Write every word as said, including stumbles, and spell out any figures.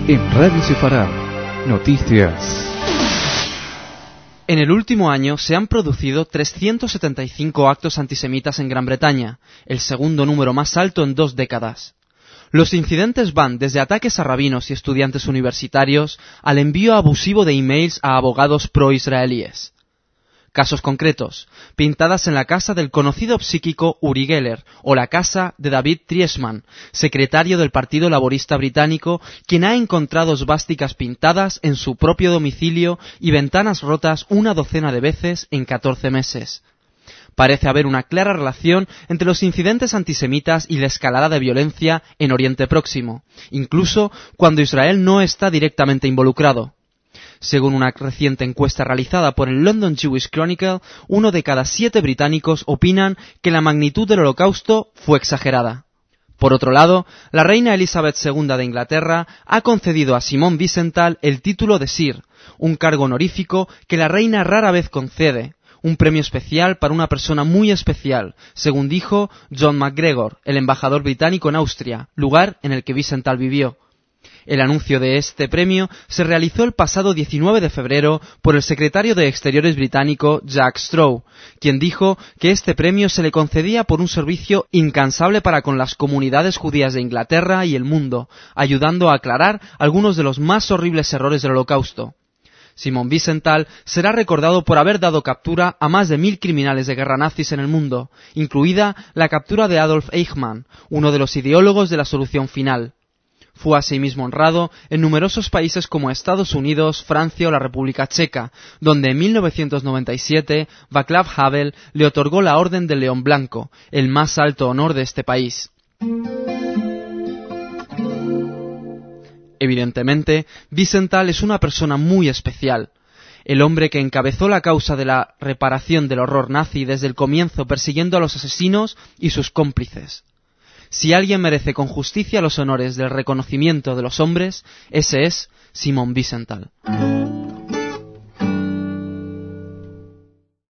En Radio Sefarad, noticias. En el último año se han producido trescientos setenta y cinco actos antisemitas en Gran Bretaña, el segundo número más alto en dos décadas. Los incidentes van desde ataques a rabinos y estudiantes universitarios al envío abusivo de emails a abogados pro-israelíes. Casos concretos: pintadas en la casa del conocido psíquico Uri Geller o la casa de David Triesman, secretario del Partido Laborista Británico, quien ha encontrado esvásticas pintadas en su propio domicilio y ventanas rotas una docena de veces en catorce meses. Parece haber una clara relación entre los incidentes antisemitas y la escalada de violencia en Oriente Próximo, incluso cuando Israel no está directamente involucrado. Según una reciente encuesta realizada por el London Jewish Chronicle, uno de cada siete británicos opinan que la magnitud del Holocausto fue exagerada. Por otro lado, la reina Elizabeth segunda de Inglaterra ha concedido a Simone Wiesenthal el título de Sir, un cargo honorífico que la reina rara vez concede, un premio especial para una persona muy especial, según dijo John McGregor, el embajador británico en Austria, lugar en el que Wiesenthal vivió. El anuncio de este premio se realizó el pasado diecinueve de febrero por el secretario de Exteriores británico Jack Straw, quien dijo que este premio se le concedía por un servicio incansable para con las comunidades judías de Inglaterra y el mundo, ayudando a aclarar algunos de los más horribles errores del Holocausto. Simone Wiesenthal será recordado por haber dado captura a más de mil criminales de guerra nazis en el mundo, incluida la captura de Adolf Eichmann, uno de los ideólogos de la solución final. Fue asimismo honrado en numerosos países como Estados Unidos, Francia o la República Checa, donde en mil novecientos noventa y siete Václav Havel le otorgó la Orden del León Blanco, el más alto honor de este país. Evidentemente, Wiesenthal es una persona muy especial. El hombre que encabezó la causa de la reparación del horror nazi desde el comienzo, persiguiendo a los asesinos y sus cómplices. Si alguien merece con justicia los honores del reconocimiento de los hombres, ese es Simone Wiesenthal.